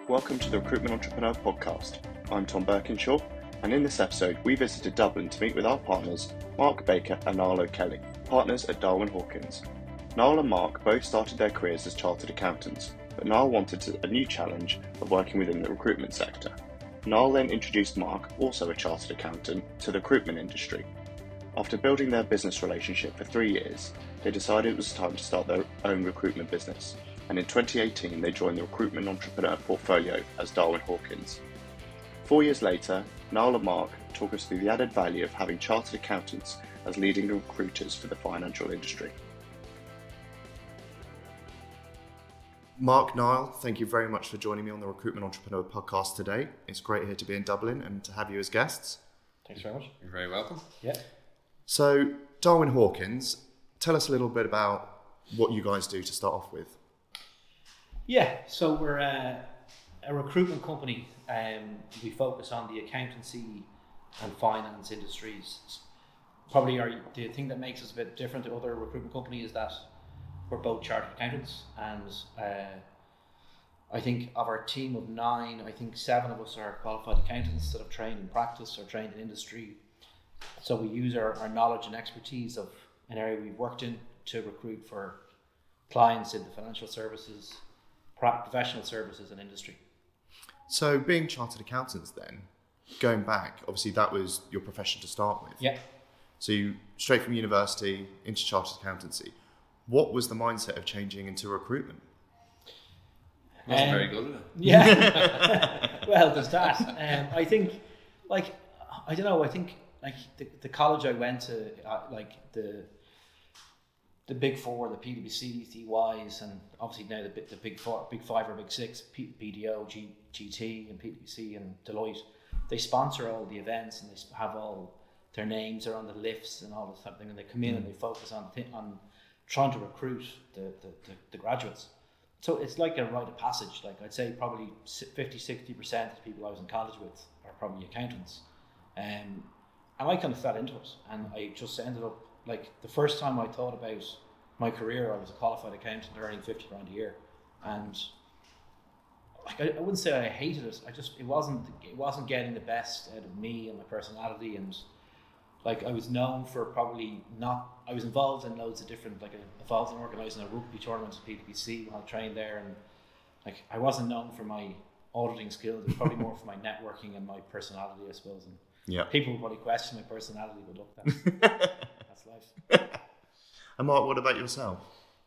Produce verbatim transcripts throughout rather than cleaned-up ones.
Welcome to the Recruitment Entrepreneur Podcast. I'm Tom Birkinshaw, and in this episode we visited Dublin to meet with our partners Mark Baker and Niall O'Kelly, partners at Darwin Hawkins. Niall and Mark both started their careers as chartered accountants, but Niall wanted a new challenge of working within the recruitment sector. Niall then introduced Mark, also a chartered accountant, to the recruitment industry. After building their business relationship for three years, they decided it was time to start their own recruitment business, and in twenty eighteen they joined the Recruitment Entrepreneur portfolio as Darwin Hawkins. Four years later, Niall and Mark talk us through the added value of having chartered accountants as leading recruiters for the financial industry. Mark, Niall, thank you very much for joining me on the Recruitment Entrepreneur podcast today. It's great here to be in Dublin and to have you as guests. Thanks very much. You're very welcome. Yeah. So, Darwin Hawkins, tell us a little bit about what you guys do to start off with. Yeah, so we're a, a recruitment company. Um, we focus on the accountancy and finance industries. Probably our, the thing that makes us a bit different to other recruitment companies is that we're both chartered accountants, and uh, I think of our team of nine, I think seven of us are qualified accountants that have trained in practice or trained in industry. So we use our, our knowledge and expertise of an area we've worked in to recruit for clients in the financial services, professional services and industry. So being chartered accountants then, going back, obviously that was your profession to start with. Yeah. So you straight from university into chartered accountancy. What was the mindset of changing into recruitment? Wasn't Um, very good at it. Yeah. Well, there's that. Um, I think, like, I don't know, I think, like, the, the college I went to, uh, like, the the big four, the PwCs, E Ys, and obviously now the, the big four, big five or big six, P, BDO, G, GT, and PwC, and Deloitte, they sponsor all the events, and they have all their names are on the lifts and all this type of thing, and they come in mm. and they focus on th- on trying to recruit the, the, the, the graduates. So it's like a rite of passage. Like, I'd say probably fifty, sixty percent of the people I was in college with are probably accountants. Um, and I kind of fell into it, and I just ended up, like, the first time I thought about my career, I was a qualified accountant earning fifty grand a year. And like, I, I wouldn't say I hated it. I just, it wasn't, it wasn't getting the best out of me and my personality. And like, I was known for probably not, I was involved in loads of different, like, involved in organising a rugby tournament at PwC when I trained there. And like, I wasn't known for my auditing skills. It was probably more for my networking and my personality, I suppose. And yeah, people would probably question my personality, but look, that's, that's life. And Mark, what about yourself?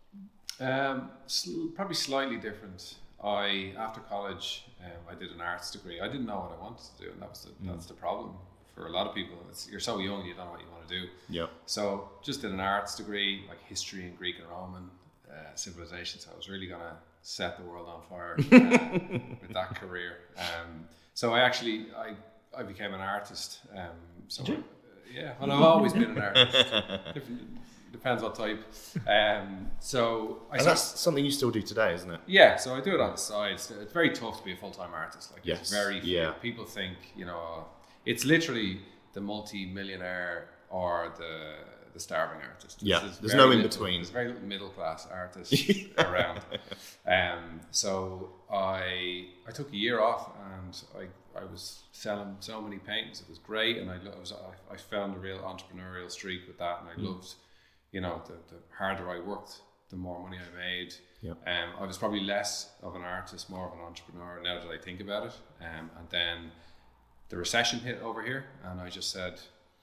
Um, sl- probably slightly different. I, after college, um, I did an arts degree. I didn't know what I wanted to do, and that was the, mm. that's the problem for a lot of people. It's, you're so young, you don't know what you want to do. Yep. So just did an arts degree, like history and Greek and Roman uh, civilization. So I was really going to set the world on fire uh, with that career. Um, so I actually, I, I became an artist. Um, so I, uh, yeah, well, I've always been an artist. Different, depends what type. Um, so I and that's something you still do today, isn't it? Yeah, so I do it on the side. It's, it's very tough to be a full-time artist. Like, yes. It's very few. Yeah. People think, you know, it's literally the multi-millionaire or the the starving artist. Yeah, there's, there's no in between. There's very little middle-class artists around. Um, so I I took a year off, and I, I was selling so many paintings. It was great, and I, I was I, I found a real entrepreneurial streak with that, and I mm. loved, you know, the, the harder I worked, the more money I made. Yep. Um, I was probably less of an artist, more of an entrepreneur now that I think about it. Um, and then the recession hit over here, and I just said,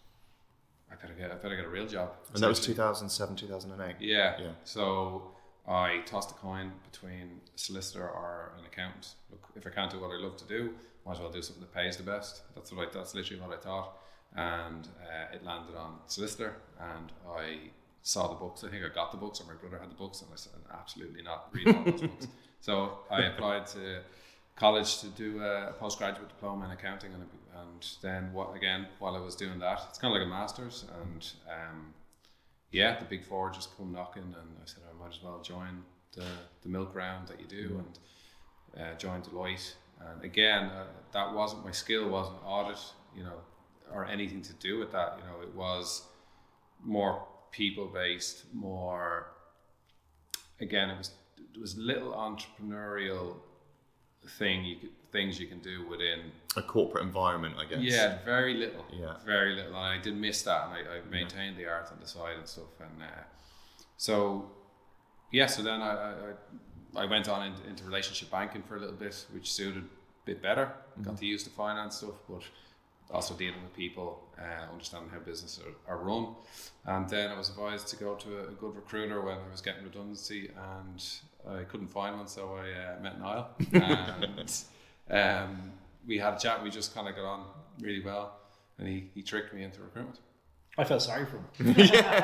I better get, I better get a real job. And that was two thousand seven, two thousand eight. Yeah. Yeah. So I tossed a coin between a solicitor or an accountant. Look, if I can't do what I love to do, might as well do something that pays the best. That's what I, that's literally what I thought. And uh, it landed on solicitor, and I saw the books. I think I got the books, or my brother had the books, and I said, absolutely not, read all those books. So I applied to college to do a postgraduate diploma in accounting, and and then what again while I was doing that, it's kind of like a master's, and um, yeah, the big four just come knocking, and I said I might as well join the the milk round that you do, mm-hmm. and uh, join Deloitte. And again, uh, that wasn't my skill, wasn't audit, you know, or anything to do with that. You know, it was more people based, more again, it was it was little entrepreneurial thing you could, things you can do within a corporate environment, I guess. Yeah, very little. Yeah, very little. And I did miss that, and I, I maintained yeah. the art on the side and stuff. And uh, so, yeah. So then I I, I went on into, into relationship banking for a little bit, which suited a bit better. Mm-hmm. Got to use the finance stuff, but also dealing with people, uh, understanding how businesses are, are run. And then I was advised to go to a, a good recruiter when I was getting redundancy, and I couldn't find one, so I uh, met Niall. And um, we had a chat. We just kind of got on really well, and he, he tricked me into recruitment. I felt sorry for him.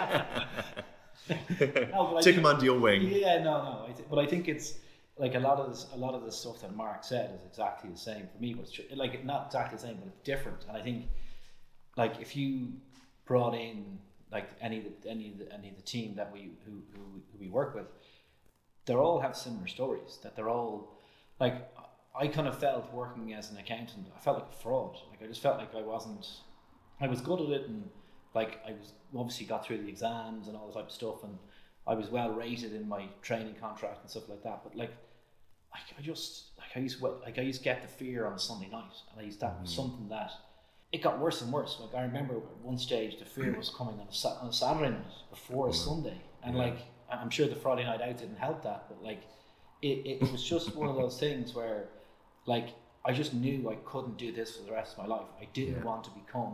no, Took him under your wing. Yeah, no, no. I th- but I think it's like a lot of this, a lot of the stuff that Mark said is exactly the same for me. But it's tr- like not exactly the same, but it's different. And I think, like, if you brought in like any of the, any of the, any of the team that we who, who who we work with, they all have similar stories. That they're all like. I kind of felt working as an accountant, I felt like a fraud. Like I just felt like I wasn't, I was good at it, and like I was obviously got through the exams and all that type of stuff, and I was well rated in my training contract and stuff like that. But like, I, I just like I used to, like I used to get the fear on a Sunday night, and I used that was mm. something that it got worse and worse. Like I remember at one stage the fear was coming on a on a Saturday night before a Sunday, and yeah. like I'm sure the Friday night out didn't help that, but like it, it was just one of those things where. Like, I just knew I couldn't do this for the rest of my life. I didn't yeah. want to become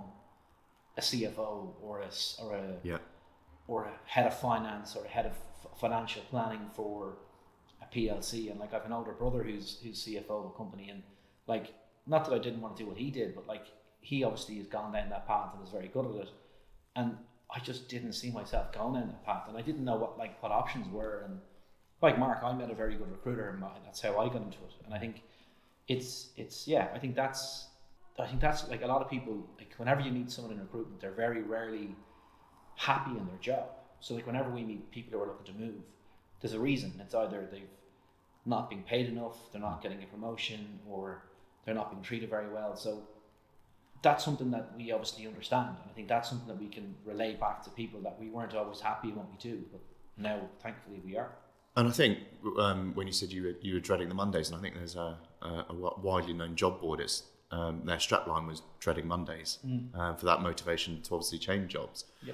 a C F O or a, or a yeah. or a head of finance or a head of f- financial planning for a P L C. And like, I have an older brother who's who's C F O of a company, and like, not that I didn't want to do what he did, but like, he obviously has gone down that path and is very good at it. And I just didn't see myself going down that path, and I didn't know what like what options were. And like Mark, I met a very good recruiter, and that's how I got into it. And I think. It's it's yeah. I think that's I think that's like a lot of people. Like whenever you meet someone in recruitment, they're very rarely happy in their job. So like whenever we meet people who are looking to move, there's a reason. It's either they've not been paid enough, they're not getting a promotion, or they're not being treated very well. So that's something that we obviously understand, and I think that's something that we can relay back to people, that we weren't always happy in what we do, but now thankfully we are. And I think um, when you said you were you were dreading the Mondays, and I think there's a, a, a widely known job board. It's um, their strapline was dreading Mondays mm. uh, for that motivation to obviously change jobs. Yeah.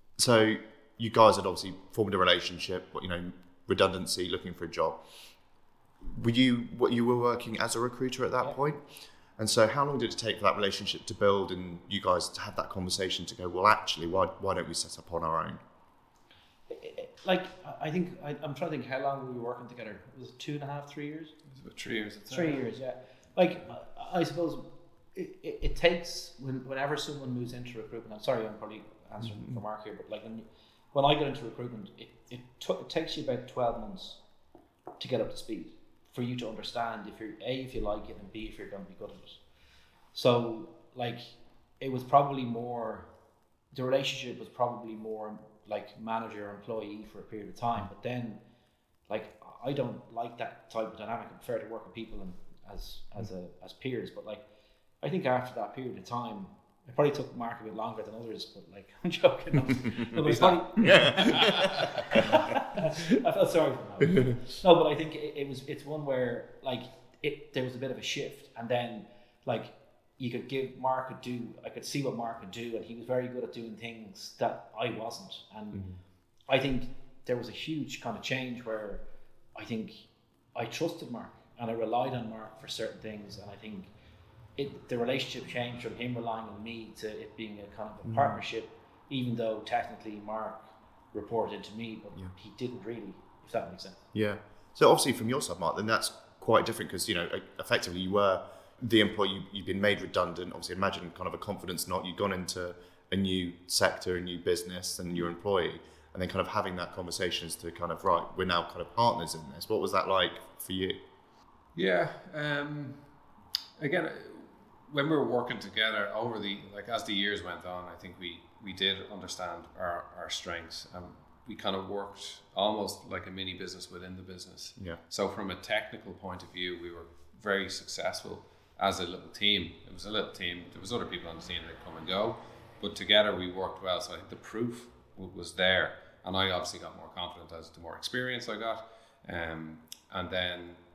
So you guys had obviously formed a relationship. You know, redundancy, looking for a job. Were you what you were working as a recruiter at that yeah. point? And so how long did it take for that relationship to build, and you guys to have that conversation to go, well, actually, why why don't we set up on our own? Like, I think, I, I'm trying to think how long we were working together. Was it two and a half, three years? It was about three years. Three years, yeah. Like, I suppose it, it, it takes, when, whenever someone moves into recruitment, I'm sorry, I'm probably answering mm-hmm. for Mark here, but like when, when I got into recruitment, it, it, took, it takes you about twelve months to get up to speed, for you to understand if you're, A, if you like it, and B, if you're going to be good at it. So, like, it was probably more, the relationship was probably more like manager employee for a period of time, but then like I don't like that type of dynamic. I prefer to work with people and as as a as peers, but like I think after that period of time, it probably took Mark a bit longer than others, but like I'm joking. No, but probably, I felt sorry for him. No, but I think it, it was it's one where like it there was a bit of a shift, and then like you could give Mark could do I could see what Mark could do, and he was very good at doing things that I wasn't, and mm-hmm. I think there was a huge kind of change where I think I trusted Mark and I relied on Mark for certain things, and I think it the relationship changed from him relying on me to it being a kind of a mm-hmm. partnership, even though technically Mark reported to me, but yeah. he didn't really, if that makes sense. Yeah. So obviously from your side, Mark, then that's quite different, because you know effectively you were the employee, you've been made redundant. Obviously, imagine kind of a confidence knot. You've gone into a new sector, a new business, and your employee, and then kind of having that conversation as to kind of, right, we're now kind of partners in this. What was that like for you? Yeah. Um, again, when we were working together over the, like as the years went on, I think we, we did understand our, our strengths. Um, we kind of worked almost like a mini business within the business. Yeah. So from a technical point of view, we were very successful as a little team. It was a little team. There was other people on the team that come and go, but together we worked well. So I think the proof w- was there, and I obviously got more confident as the more experience I got. Um, and then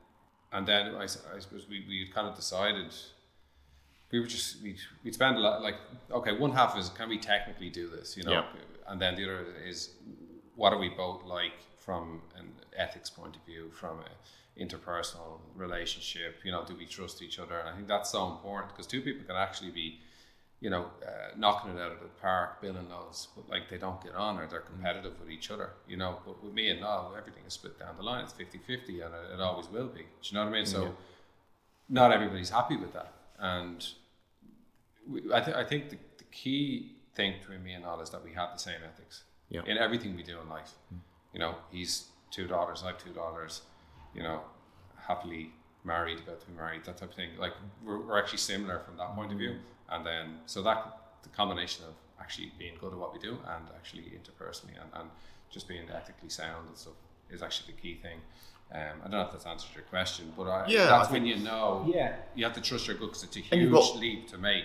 and then I, I suppose we we kind of decided we were just we'd, we'd spend a lot, like, okay, one half is, can we technically do this, you know, yeah. and then the other is, what are we both like from an ethics point of view, from an interpersonal relationship, you know, do we trust each other? And I think that's so important, because two people can actually be, you know, uh, knocking it out of the park, billing those, but like they don't get on, or they're competitive with each other, you know. But with me and Niall, everything is split down the line. It's fifty-fifty, and it, it always will be. Do you know what I mean? So yeah. not everybody's happy with that. And we, I, th- I think the, the key thing between me and Niall is that we have the same ethics yeah. in everything we do in life. Mm. You know, he's two daughters, I have two daughters, you know, happily married, about to be married, that type of thing. Like, we're, we're actually similar from that point of view. And then, so that, the combination of actually being good at what we do and actually interpersonally and, and just being ethically sound and stuff is actually the key thing. Um, I don't know if that's answered your question, but I, yeah, that's I when think, you know, yeah. you have to trust your gut, because it's a And you've huge got- leap to make.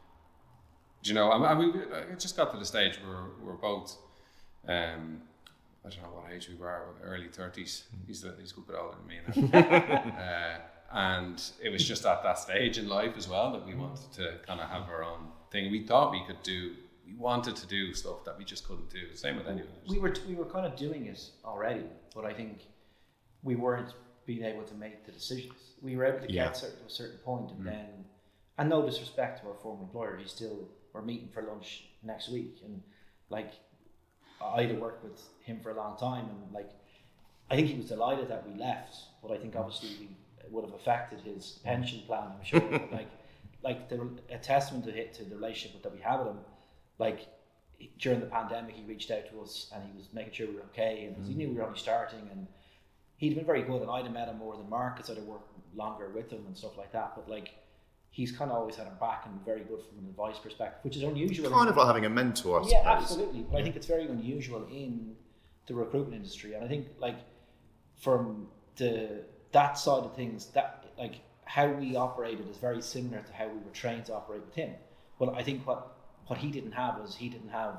Do you know, I mean, I just got to the stage where we're both, um, I don't know what age we were, early thirties. He's a, he's a good bit older than me now. uh, and it was just at that stage in life as well that we wanted to kind of have our own thing. We thought we could do, we wanted to do stuff that we just couldn't do. Same with anyone. We were we were kind of doing it already, but I think we weren't being able to make the decisions. We were able to Yeah. get certain, to a certain point, and Mm. then, and no disrespect to our former employer, he's still, we're meeting for lunch next week, and like, I'd have worked with him for a long time, and like, I think he was delighted that we left, but I think obviously we would have affected his pension plan, I'm sure. But like, like the, a testament to hit to the relationship that we had with him. Like, during the pandemic, he reached out to us and he was making sure we were okay, and 'cause he knew we were only starting, and he'd been very good, and I'd have met him more than Mark, because I'd have worked longer with him and stuff like that. But like, he's kind of always had our back and very good from an advice perspective, which is unusual. Kind of like having a mentor, I yeah, suppose. absolutely. But I think it's very unusual in the recruitment industry, and I think like from the that side of things, that like how we operated is very similar to how we were trained to operate with him. But I think what what he didn't have was he didn't have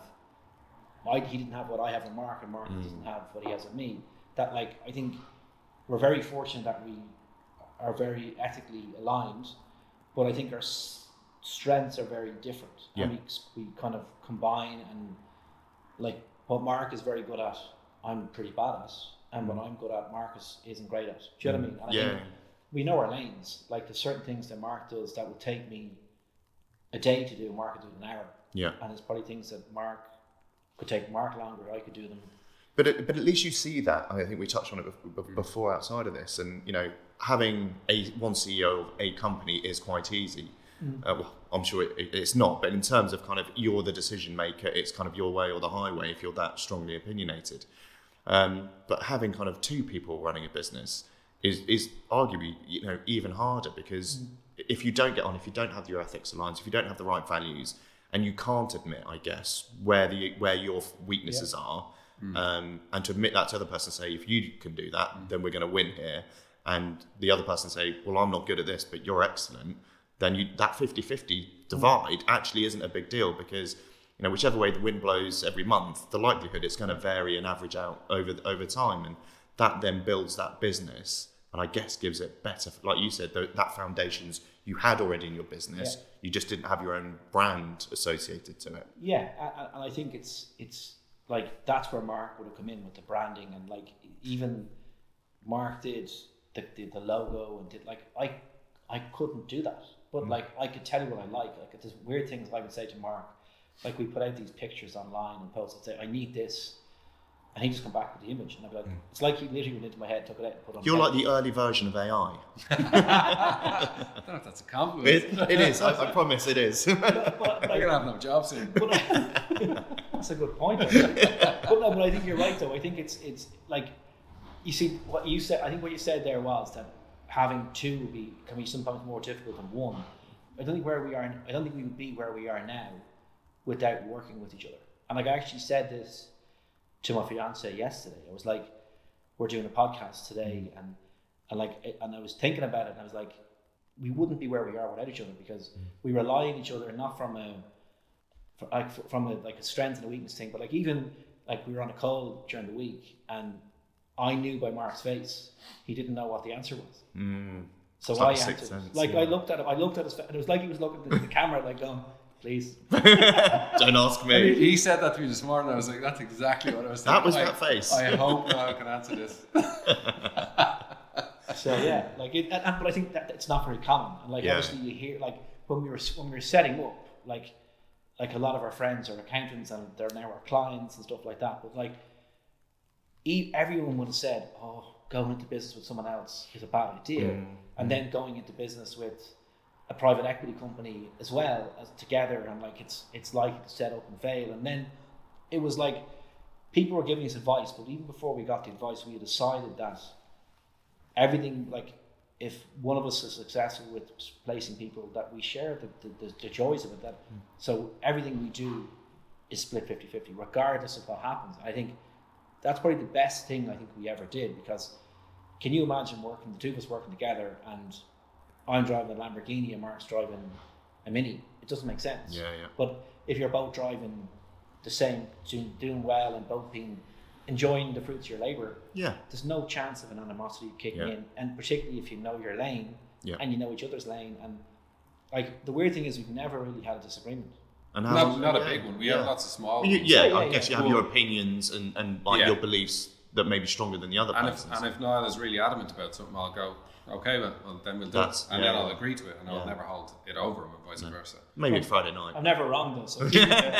I he didn't have what I have with Mark, and Mark mm. doesn't have what he has with me. That like I think we're very fortunate that we are very ethically aligned, but I think our s- strengths are very different. Yeah. And we, we kind of combine, and like what Mark is very good at, I'm pretty bad at, and what I'm good at, Marcus isn't great at. Do you know what I mean? And I yeah. think we know our lanes. Like, there's certain things that Mark does that would take me a day to do, Mark could do it in an hour. Yeah. And there's probably things that Mark could take Mark longer, I could do them. But it, but at least you see that. I think we touched on it before outside of this, and you know, having a one C E O of a company is quite easy. Mm. Uh, well, I'm sure it, it, it's not, but in terms of kind of you're the decision maker, it's kind of your way or the highway if you're that strongly opinionated. Um, but having kind of two people running a business is is arguably, you know, even harder, because mm. if you don't get on, if you don't have your ethics aligned, if you don't have the right values, and you can't admit, I guess, where the where your weaknesses yeah. are. Mm. Um, and to admit that to the other person, say, if you can do that, mm. then we're going to win here. And the other person say, well, I'm not good at this, but you're excellent. Then you, that fifty-fifty divide mm. actually isn't a big deal, because, you know, whichever way the wind blows every month, the likelihood it's going to vary and average out over over time. And that then builds that business, and I guess gives it better, like you said, the, that foundations you had already in your business. Yeah. You just didn't have your own brand associated to it. Yeah, and I think it's it's. Like, that's where Mark would have come in with the branding, and like even Mark did the, the, the logo and did like I I couldn't do that, but mm. like I could tell you what I like. Like, there's weird things I would say to Mark, like we put out these pictures online and post and say I need this, and he just come back with the image, and I'd be like, mm. it's like he literally went into my head, took it out, and put it on. You're like the early version of A I. I don't know if that's a compliment. It, it is. I, I promise it is. But, but, but, You're gonna have no job soon. But, that's a good point. But no, but I think you're right though. I think it's it's like, you see what you said. I think what you said there was that having two would be can be sometimes more difficult than one. I don't think where we are. I don't think we would be where we are now without working with each other. And like I actually said this to my fiance yesterday. I was like, we're doing a podcast today, and and like and I was thinking about it, and I was like, we wouldn't be where we are without each other, because we rely on each other, not from a For, like from a like a strength and a weakness thing, but like even like we were on a call during the week, and I knew by Mark's face he didn't know what the answer was. Mm. So It's I like a answered. sixth sense, like yeah. I looked at him. I looked at his face, and it was like he was looking at the camera, like going, "Please." Don't ask me. He said that to me this morning. I was like, that's exactly what I was thinking. That was I, that face. I hope Noel can answer this. So yeah, like it, and, and- but I think that it's not very common. And like Yeah. obviously you hear like when we were when we were setting up, like like a lot of our friends are accountants and they're now our clients and stuff like that. But like e- everyone would have said, "Oh, going into business with someone else is a bad idea," Mm. and then going into business with a private equity company as well as together, and like it's it's likely to set up and fail. And then it was like people were giving us advice, but even before we got the advice, we had decided that everything, like if one of us is successful with placing people, that we share the, the, the, the joys of it. That Mm. so everything we do is split fifty-fifty regardless of what happens. I think that's probably the best thing I think we ever did, because can you imagine working, the two of us working together, and I'm driving a Lamborghini and Mark's driving a Mini? It doesn't make sense. Yeah, yeah. But if you're both driving the same, doing, doing well, and both being enjoying the fruits of your labour, Yeah. there's no chance of an animosity kicking Yeah. in, and particularly if you know your lane Yeah. and you know each other's lane. And like the weird thing is we've never really had a disagreement. And Not, not a yeah, big one. We yeah. have lots of small You- ones. yeah, Yeah, I yeah, guess yeah. you have Well- your opinions and, and like Yeah. your beliefs that may be stronger than the other And if, person's. and if Niall is really adamant about something, I'll go, okay, well, well then we'll do That's- it. And yeah, then I'll yeah. agree to it, and Yeah. I'll never hold it over him, and vice versa. Maybe Friday night. I'm never wrong though. So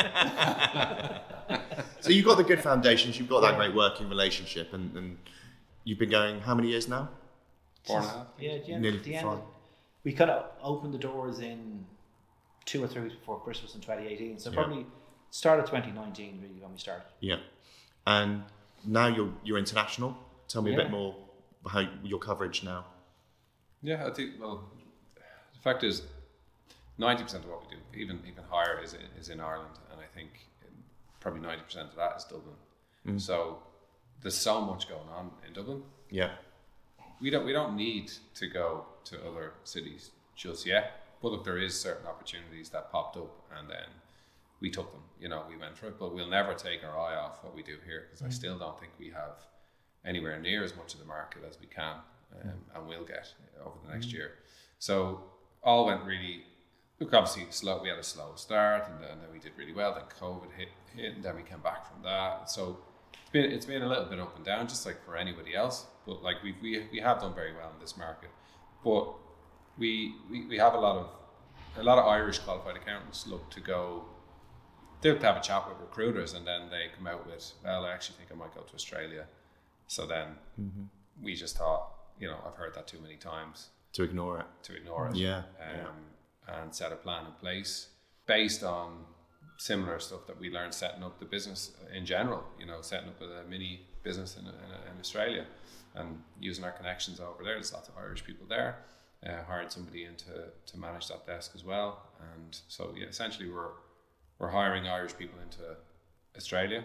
So you've got the good foundations, you've got that great working relationship, and, and you've been going how many years now? Four and a half. yeah, at the end, Nearly at the end five. we kind of opened the doors in two or three weeks before Christmas in twenty eighteen. So Yeah. probably started twenty nineteen really when we started. Yeah. And now you're you're international. Tell me a bit Yeah. more how your coverage now. Yeah, I think, well, the fact is, ninety percent of what we do, even even higher, is in, is in Ireland. And I think probably ninety percent of that is Dublin. Mm. So there's so much going on in Dublin. Yeah. We don't we don't need to go to other cities just yet. But look, there is certain opportunities that popped up, and then we took them. You know, we went for it. But we'll never take our eye off what we do here, because I still don't think we have anywhere near as much of the market as we can, um, and will get over the next year. So all went really. Look, obviously slow. We had a slow start, and then, and then we did really well. Then COVID hit, hit, and then we came back from that. So it's been it's been a little bit up and down, just like for anybody else. But like we we we have done very well in this market. But we we, we have a lot of a lot of Irish qualified accountants look to go. They have to have a chat with recruiters, and then they come out with, well, I actually think I might go to Australia. So then Mm-hmm. we just thought, you know, I've heard that too many times To ignore it. to ignore it. Yeah. Um, and set a plan in place based on similar stuff that we learned setting up the business in general, you know, setting up a mini business in, in, in Australia and using our connections over there. There's lots of Irish people there. Uh, hired somebody in to, to manage that desk as well. And so, yeah, essentially we're we're hiring Irish people into Australia.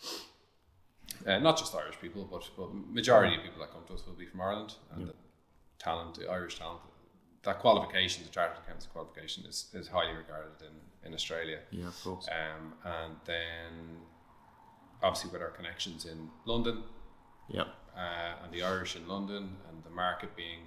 Uh, not just Irish people, but, but majority of people that come to us will be from Ireland. And Yeah. the talent, the Irish talent, that qualification, the chartered accountant's qualification, is, is highly regarded in, in Australia. Yeah, of course. Um, and then obviously with our connections in London, Yeah. uh, and the Irish in London, and the market being,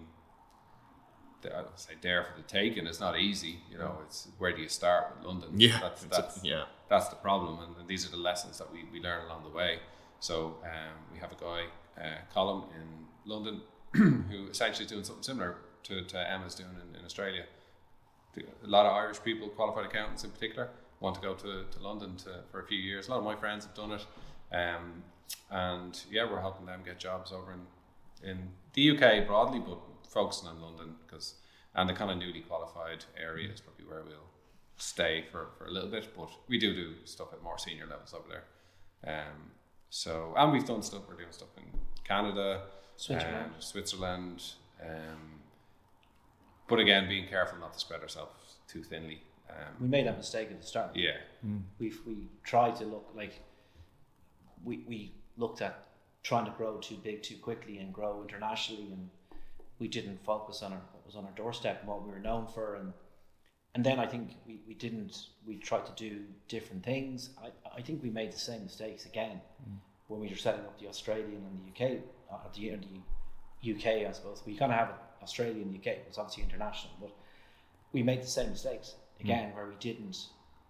I would say, there for the taking. It's not easy, you know. It's where do you start with London? Yeah. that's it's a- that's yeah. that's the problem, and, and these are the lessons that we, we learn along the way. So um, we have a guy, uh, Colin, in London, who essentially is doing something similar to, to Emma's doing in, in Australia. The- A lot of Irish people, qualified accountants in particular, want to go to, to London to, for a few years. A lot of my friends have done it. Um, and yeah, we're helping them get jobs over in, in the U K broadly, but focusing on London, because and the kind of newly qualified area is probably where we'll stay for, for a little bit. But we do do stuff at more senior levels over there. Um, so and we've done stuff. We're doing stuff in Canada, Switzerland. um, Switzerland. Um, but again, being careful not to spread ourselves too thinly. Um, We made that mistake at the start. yeah, we we tried to look like we we looked at trying to grow too big too quickly and grow internationally, and we didn't focus on our, what was on our doorstep and what we were known for, and and then I think we, we didn't we tried to do different things. I, I think we made the same mistakes again when we were setting up the Australian and the U K at the, in the U K, I suppose. We kind of have it Australia and the U K. It's obviously international, but we make the same mistakes again, mm. where we didn't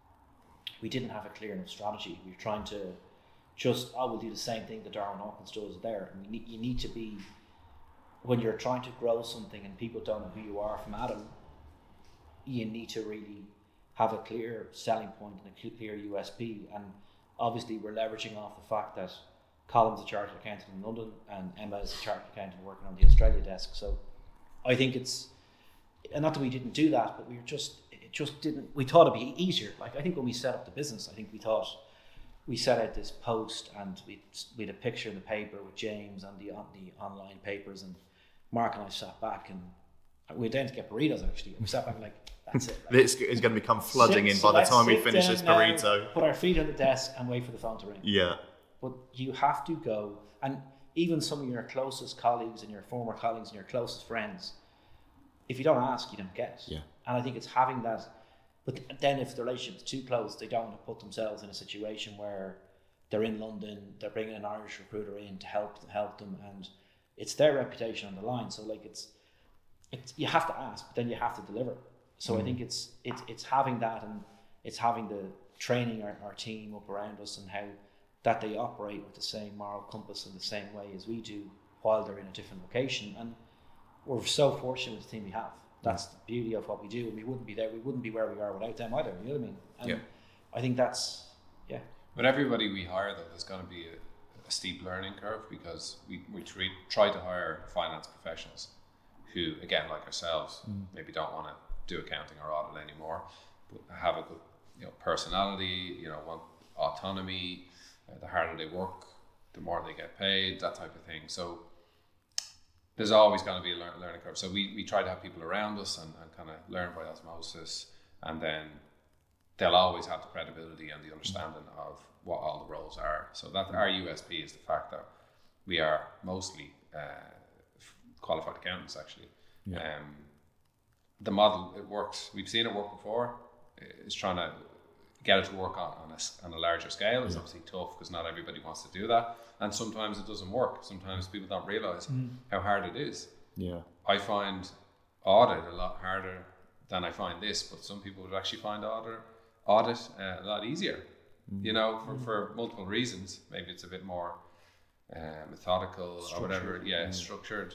we didn't have a clear enough strategy. We were trying to just, oh, we'll do the same thing that Darwin Hawkins does there. And you need, you need to be, when you're trying to grow something and people don't know who you are from Adam, you need to really have a clear selling point and a clear U S P. And obviously we're leveraging off the fact that Colin's a chartered accountant in London and Emma is a chartered accountant working on the Australia desk. So I think it's, and not that we didn't do that, but we were just, it just didn't, we thought it'd be easier. Like I think when we set up the business, I think we thought, we set out this post and we we had a picture in the paper with James and the on the online papers, and Mark and I sat back and we were down to get burritos actually. And we sat back and like, that's it. Like, this is going to become flooding sit, in by the time we finish this burrito. Now, put our feet on the desk and wait for the phone to ring. Yeah. But you have to go, and even some of your closest colleagues and your former colleagues and your closest friends, if you don't ask, you don't get. Yeah. And I think it's having that. But then if the relationship is too close, they don't want to put themselves in a situation where they're in London, they're bringing an Irish recruiter in to help help them, and it's their reputation on the line. So like it's, it's you have to ask, but then you have to deliver. So mm. I think it's it's it's having that, and it's having the training our, our team up around us and how that they operate with the same moral compass in the same way as we do while they're in a different location. And we're so fortunate with the team we have. That's the beauty of what we do, and we wouldn't be there. We wouldn't be where we are without them either. You know what I mean? And yeah. I think that's yeah. But everybody we hire, though, there's going to be a, a steep learning curve because we we try, try to hire finance professionals who, again, like ourselves, mm. maybe don't want to do accounting or audit anymore, but have a good, you know, personality. You know, want autonomy. Uh, the harder they work, the more they get paid. That type of thing. So there's always going to be a learn, learning curve. So we, we try to have people around us and, and kind of learn by osmosis, and then they'll always have the credibility and the understanding of what all the roles are. So that our U S P is the fact that we are mostly uh, qualified accountants, actually. Yeah. Um, the model, it works. We've seen it work before. It's trying to get it to work on, on, a, on a larger scale. It's yeah. obviously tough because not everybody wants to do that. And sometimes it doesn't work. Sometimes people don't realise mm. how hard it is. Yeah, I find audit a lot harder than I find this, but some people would actually find audit, audit uh, a lot easier, mm. you know, for, mm. for multiple reasons. Maybe it's a bit more uh, methodical structured, or whatever. Yeah, yeah. structured.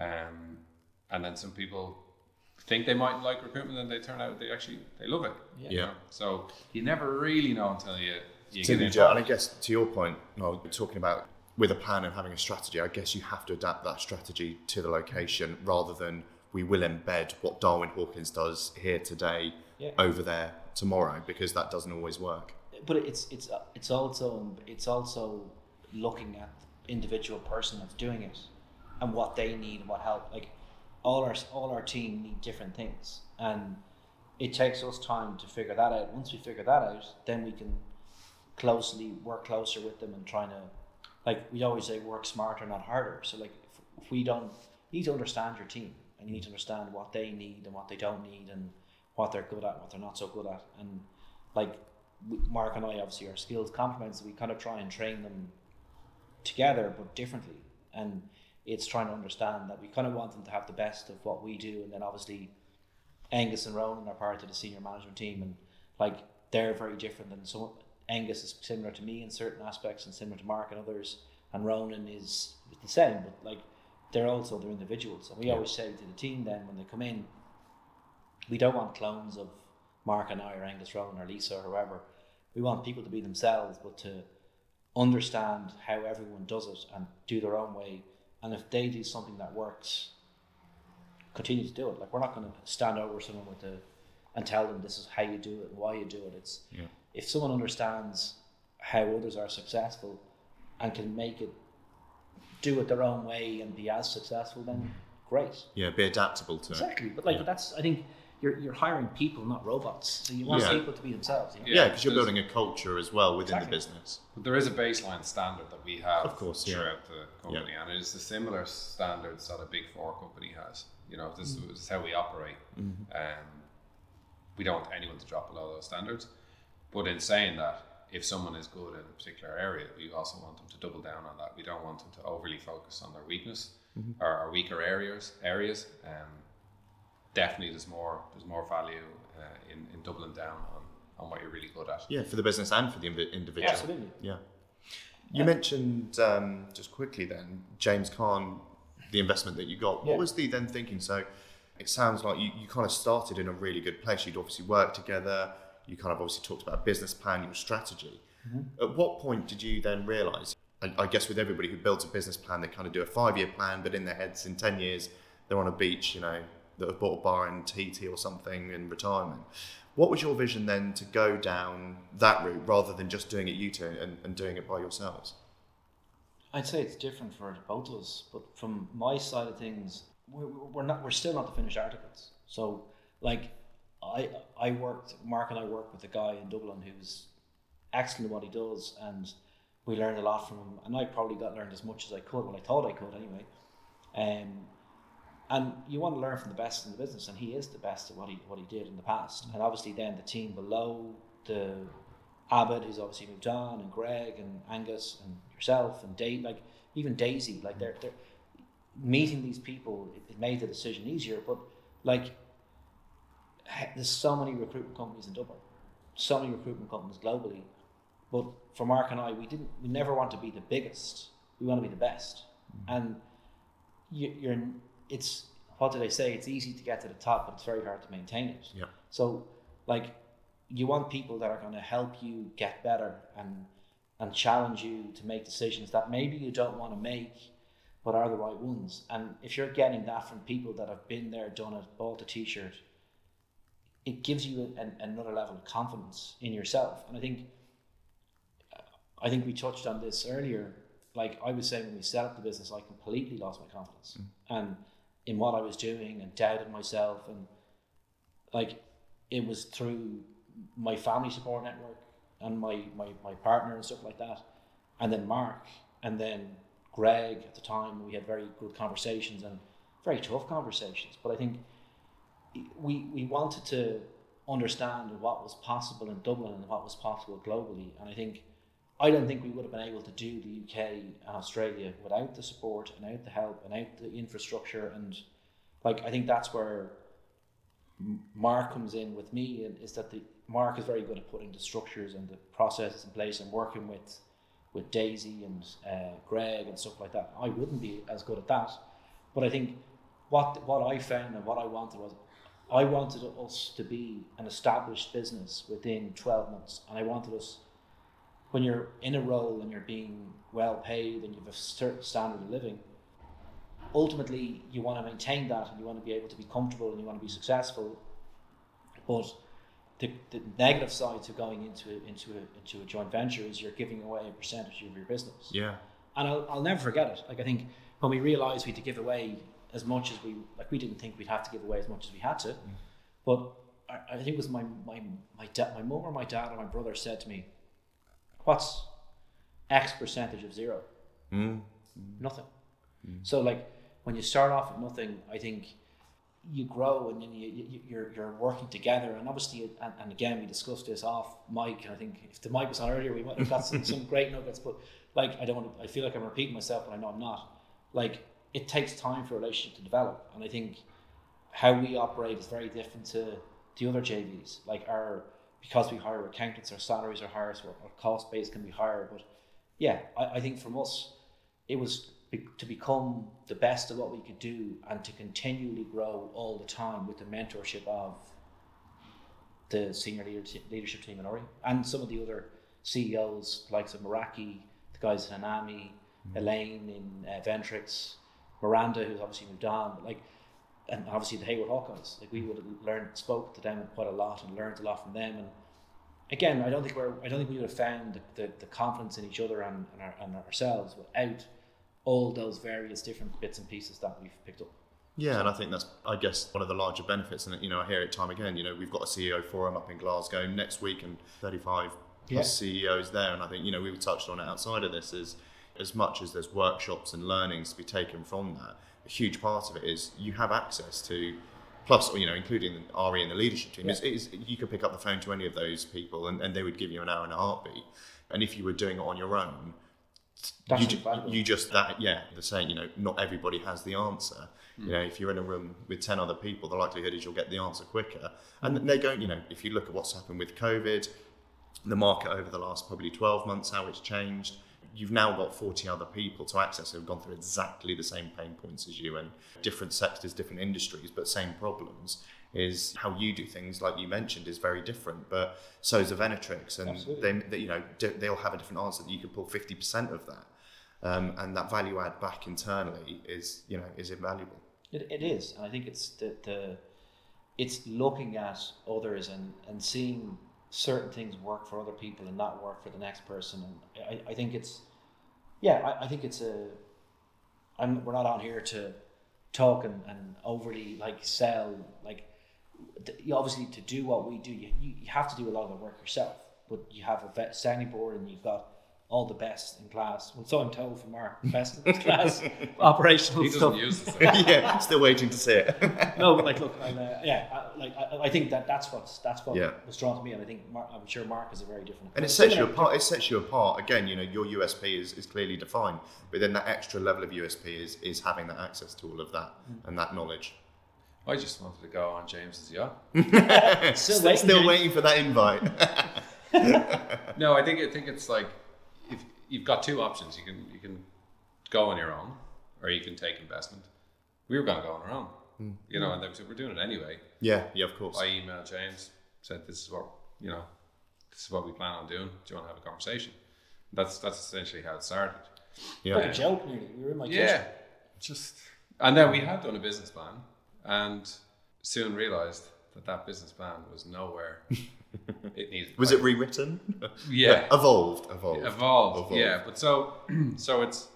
Um, and then some people think they might like recruitment and they turn out they actually, they love it. Yeah. You know? So you never really know until you You get into and I guess to your point, no, talking about with a plan and having a strategy, I guess you have to adapt that strategy to the location rather than we will embed what Darwin Hawkins does here today yeah. over there tomorrow, because that doesn't always work. But it's it's it's also it's also looking at the individual person that's doing it and what they need and what help. Like all our all our team need different things, and it takes us time to figure that out. Once we figure that out, then we can closely work closer with them and trying to, like we always say, work smarter, not harder. So like if, if we don't, you need to understand your team and you need to understand what they need and what they don't need and what they're good at and what they're not so good at. And like Mark and I, obviously our skills complements, we kind of try and train them together but differently. And it's trying to understand that we kind of want them to have the best of what we do, and then obviously Angus and Ronan are part of the senior management team, and like they're very different than some. Angus is similar to me in certain aspects and similar to Mark and others, and Ronan is the same, but like they're also they're individuals. And we yeah. always say to the team then when they come in, we don't want clones of Mark and I or Angus, Ronan or Lisa or whoever. We want people to be themselves, but to understand how everyone does it and do their own way. And if they do something that works, continue to do it. Like we're not going to stand over someone with a and tell them this is how you do it and why you do it. It's yeah. if someone understands how others are successful and can make it, do it their own way and be as successful, then great. Yeah, be adaptable to exactly. it. Exactly, but like yeah. that's I think you're you're hiring people, not robots. So you want yeah. people to be themselves. You know? Yeah, because yeah, you're building a culture as well within exactly. the business. But there is a baseline standard that we have, of course, throughout yeah. the company, yeah. and it is the similar standards that a Big Four company has. You know, this, mm. this is how we operate. Mm-hmm. Um, we don't want anyone to drop below those standards. But in saying that, if someone is good in a particular area, we also want them to double down on that. We don't want them to overly focus on their weakness mm-hmm. or, or weaker areas. Areas. Um, definitely, there's more there's more value uh, in in doubling down on, on what you're really good at. Yeah, for the business and for the individual. Yeah, absolutely. Yeah. You yeah. mentioned um, just quickly then James Caan, the investment that you got. What yeah. was the then thinking? So it sounds like you, you kind of started in a really good place. You'd obviously worked together. You kind of obviously talked about a business plan, your strategy. Mm-hmm. At what point did you then realise, I, I guess with everybody who builds a business plan, they kind of do a five-year plan, but in their heads in ten years, they're on a beach, you know, that have bought a bar in Tahiti or something in retirement. What was your vision then to go down that route rather than just doing it you two and, and doing it by yourselves? I'd say it's different for both of us, but from my side of things, we're, we're not, we're still not the finished articles. So, like, I I worked, Mark and I worked with a guy in Dublin who's excellent at what he does, and we learned a lot from him. And I probably got learned as much as I could, well, I thought I could anyway. Um, and you want to learn from the best in the business, and he is the best at what he what he did in the past. And obviously, then the team below, the Abid, who's obviously moved on, and Greg and Angus and yourself and Dave, like even Daisy, like they're they're meeting these people. It, it made the decision easier, but like. There's so many recruitment companies in Dublin, so many recruitment companies globally, but for Mark and I, we didn't, we never want to be the biggest. We want to be the best, mm-hmm. and you, you're. It's what did I say? It's easy to get to the top, but it's very hard to maintain it. Yeah. So, like, you want people that are going to help you get better and and challenge you to make decisions that maybe you don't want to make, but are the right ones. And if you're getting that from people that have been there, done it, bought the t-shirt, it gives you an, another level of confidence in yourself. And I think I think we touched on this earlier. Like I was saying, when we set up the business, I completely lost my confidence mm. and in what I was doing, and doubted myself. And like it was through my family support network and my, my, my partner and stuff like that. And then Mark, and then Greg at the time. We had very good conversations and very tough conversations. But I think we we wanted to understand what was possible in Dublin and what was possible globally. And I think I don't think we would have been able to do the U K and Australia without the support and without the help and without the infrastructure. And like I think that's where Mark comes in with me, and is that the Mark is very good at putting the structures and the processes in place and working with with Daisy and uh, Greg and stuff like that. I wouldn't be as good at that, but I think what what I found and what I wanted was I wanted us to be an established business within twelve months, and I wanted us, when you're in a role and you're being well paid and you have a certain standard of living, ultimately you want to maintain that and you want to be able to be comfortable and you want to be successful. But the, the negative side to going into a, into a, into a joint venture is you're giving away a percentage of your business. Yeah. And I'll, I'll never forget it. Like I think when we realised we had to give away as much as we, like we didn't think we'd have to give away as much as we had to, mm. but I, I think it was my my my dad, my mum or my dad or my brother said to me, "What's X percentage of zero?" Mm. Nothing. Mm. So like when you start off with nothing, I think you grow and then you, you you're you're working together. And obviously, and, and again, we discussed this off mic. And I think if the mic was on earlier, we might have got some, some great nuggets. But like I don't want to, I feel like I'm repeating myself, but I know I'm not. Like it takes time for a relationship to develop, and I think how we operate is very different to the other J Vs. Like our, because we hire accountants, our salaries are higher, so our cost base can be higher. But yeah, I, I think from us, it was be, to become the best of what we could do and to continually grow all the time with the mentorship of the senior leader, leadership team in Ori and some of the other C E Os, likes of Meraki, the guys in Anami, mm-hmm. Elaine in uh, Ventrix, Miranda, who's obviously moved on, but like, and obviously the Hayward Hawkeyes. Like we would have learned, spoke to them quite a lot and learned a lot from them. And again, I don't think we're, I don't think we would have found the, the, the confidence in each other and, and, our, and ourselves without all those various different bits and pieces that we've picked up. Yeah, so, and I think that's, I guess, one of the larger benefits. And you know, I hear it time again. You know, we've got a C E O forum up in Glasgow next week, and thirty-five plus yeah. C E Os there. And I think, you know, we touched on it outside of this, is as much as there's workshops and learnings to be taken from that, a huge part of it is you have access to plus, you know, including Ari and the leadership team, yeah. is, is you could pick up the phone to any of those people and, and they would give you an hour and a heartbeat. And if you were doing it on your own, That's you, you just that yeah the saying, you know, not everybody has the answer. Mm. You know, if you're in a room with ten other people, the likelihood is you'll get the answer quicker. And they go, you know, if you look at what's happened with COVID, the market over the last probably twelve months, how it's changed, you've now got forty other people to access who have gone through exactly the same pain points as you, and different sectors, different industries, but same problems. Is how you do things, like you mentioned, is very different, but so is Avenetrix, and they, they, you know, they'll have a different answer that you could pull fifty percent of that, um, and that value add back internally is, you know, is invaluable. It, it is, and I think it's the, the it's looking at others and, and seeing certain things work for other people and not work for the next person, and I, I think it's yeah, I, I think it's a. I'm we're not on here to talk and, and overly like sell like. You obviously, to do what we do, you, you have to do a lot of the work yourself, but you have a vet sounding board and you've got all the best in class. Well, so I'm told from Mark, best in class operational he stuff. He doesn't use it. Yeah, still waiting to see it. No, but like, look, I'll, uh, yeah, I, like I, I think that that's what's that's what yeah. was drawn to me, and I think Mark, I'm sure Mark is a very different. And it sets you apart. It sets you apart. Again, you know, your U S P is, is clearly defined, but then that extra level of U S P is is having that access to all of that mm. and that knowledge. I just wanted to go on James's yacht. Still, waiting, Still waiting for that invite. No, I think I think it's like if you've got two options, you can you can go on your own, or you can take investment. We were going to go on our own, mm. you know, and they said we're doing it anyway. Yeah, yeah, of course. I emailed James, said this is what you know, this is what we plan on doing. Do you want to have a conversation? That's that's essentially how it started. Yeah, like a joke, nearly. We were in my kitchen. Yeah, just and then we had done a business plan. And soon realised that that business plan was nowhere it needed. Was it rewritten? Yeah. yeah. Evolved, evolved. Evolved, evolved. Yeah. But so, so it's,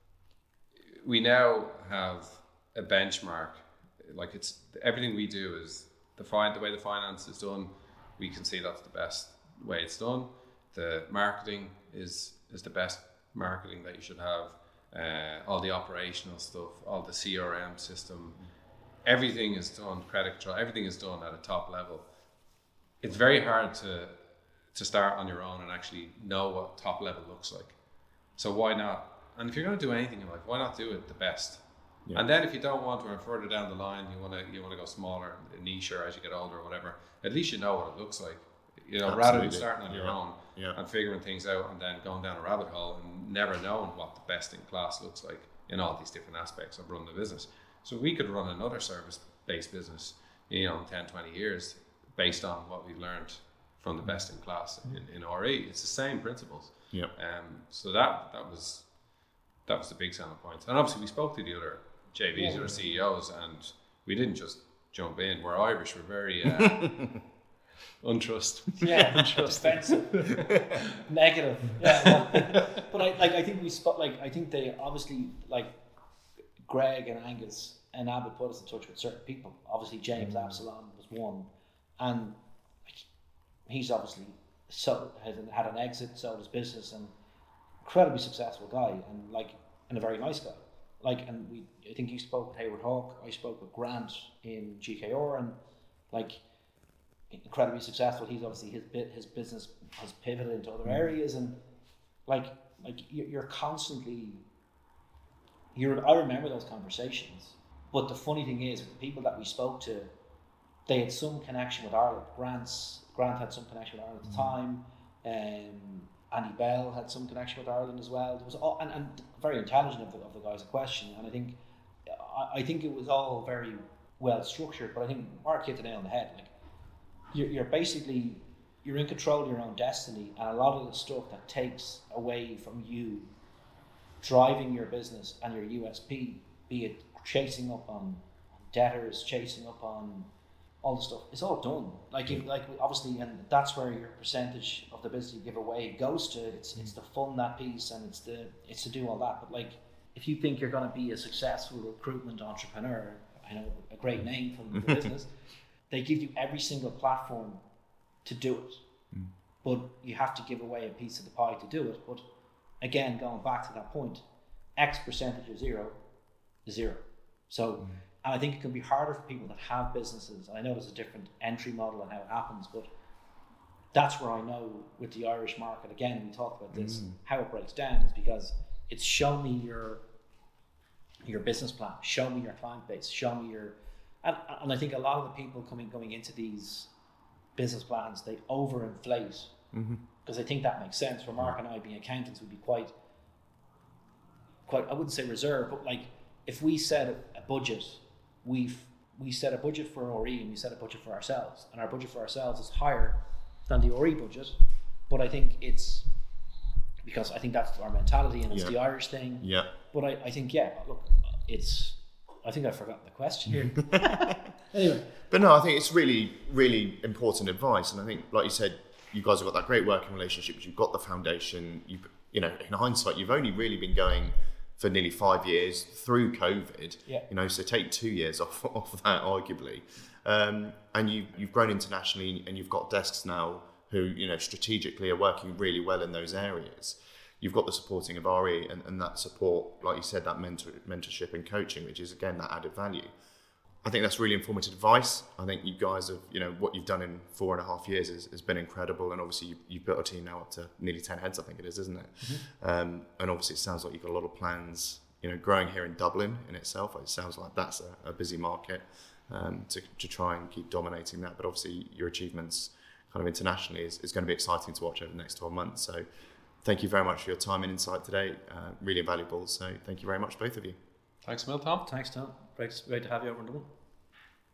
we now have a benchmark. Like it's, everything we do is, the fin- the way the finance is done, we can see that's the best way it's done. The marketing is, is the best marketing that you should have. Uh, all the operational stuff, all the C R M system, everything is done, credit control, everything is done at a top level. It's very hard to to start on your own and actually know what top level looks like. So why not? And if you're going to do anything in life, why not do it the best? Yeah. And then if you don't want to, or further down the line, you want to you want to go smaller, niche, or as you get older or whatever, at least you know what it looks like. You know, Absolutely. Rather than starting on your yeah. own yeah. and figuring things out and then going down a rabbit hole and never knowing what the best in class looks like in all these different aspects of running the business. So we could run another service-based business, you know, in ten, twenty years based on what we've learned from the best in class in, in R E. It's the same principles. Yeah. Um, so that that was that was the big selling point. And obviously we spoke to the other J Vs, yeah. or C E Os, and we didn't just jump in. We're Irish. We're very uh, untrust. Yeah, untrust. Defensive. Negative. Yeah. Well, but I like. I think we spot. Like I think they obviously like. Greg and Angus and Abbott put us in touch with certain people. Obviously, James mm. Absalom was one, and he's obviously so has had an exit, sold his business, and incredibly successful guy, and like and a very nice guy. Like, and we, I think you spoke with Hayward Hawk. I spoke with Grant in G K R, and like incredibly successful. He's obviously his bit, his business has pivoted into other areas, and like like you're constantly. You're, I remember those conversations, but the funny thing is, with the people that we spoke to, they had some connection with Ireland. Grant's, Grant had some connection with Ireland at the time. Um, Andy Bell had some connection with Ireland as well. There was all, and, and very intelligent of the, of the guys in question. And I think, I, I think it was all very well structured. But I think Mark hit the nail on the head. Like, you're, you're basically you're in control of your own destiny, and a lot of the stuff that takes away from you driving your business and your U S P, be it chasing up on debtors, chasing up on all the stuff, it's all done. Like, you, like obviously, and that's where your percentage of the business you give away goes to. It's it's to fund that piece, and it's the it's to do all that. But like, if you think you're going to be a successful recruitment entrepreneur, I know a great name from the business, they give you every single platform to do it, mm. but you have to give away a piece of the pie to do it. But again, going back to that point, X percentage of zero is zero. So, mm. And I think it can be harder for people that have businesses. And I know there's a different entry model and how it happens, but that's where I know with the Irish market, again, we talked about this, mm. how it breaks down is because it's show me your your business plan, show me your client base, show me your, and, and I think a lot of the people coming going into these business plans, they overinflate because mm-hmm. they think that makes sense. For Mark and I, being accountants, would be quite, quite, I wouldn't say reserved, but like if we set a, a budget, we've we set a budget for R E and we set a budget for ourselves, and our budget for ourselves is higher than the R E budget, but I think it's because I think that's our mentality and it's yeah. the Irish thing. Yeah. But I, I think yeah, look, it's. I think I've forgotten the question here. Anyway. But no, I think it's really, really important advice, and I think, like you said, you guys have got that great working relationship. You've got the foundation. You, you know, in hindsight, you've only really been going for nearly five years through COVID. Yeah. You know, so take two years off off that, arguably, um, and you you've grown internationally, and you've got desks now who, you know, strategically are working really well in those areas. You've got the supporting of R E and, and that support, like you said, that mentor, mentorship and coaching, which is, again, that added value. I think that's really informative advice. I think you guys have, you know, what you've done in four and a half years is, has been incredible. And obviously you, you've built a team now up to nearly ten heads, I think it is, isn't it? Mm-hmm. Um, and obviously it sounds like you've got a lot of plans, you know, growing here in Dublin in itself. It sounds like that's a, a busy market um, to, to try and keep dominating that. But obviously your achievements kind of internationally is, is going to be exciting to watch over the next twelve months. So thank you very much for your time and insight today. Uh, really valuable. So thank you very much, both of you. Thanks, Mil, Tom. Thanks, Tom. Great, great to have you over in Dublin.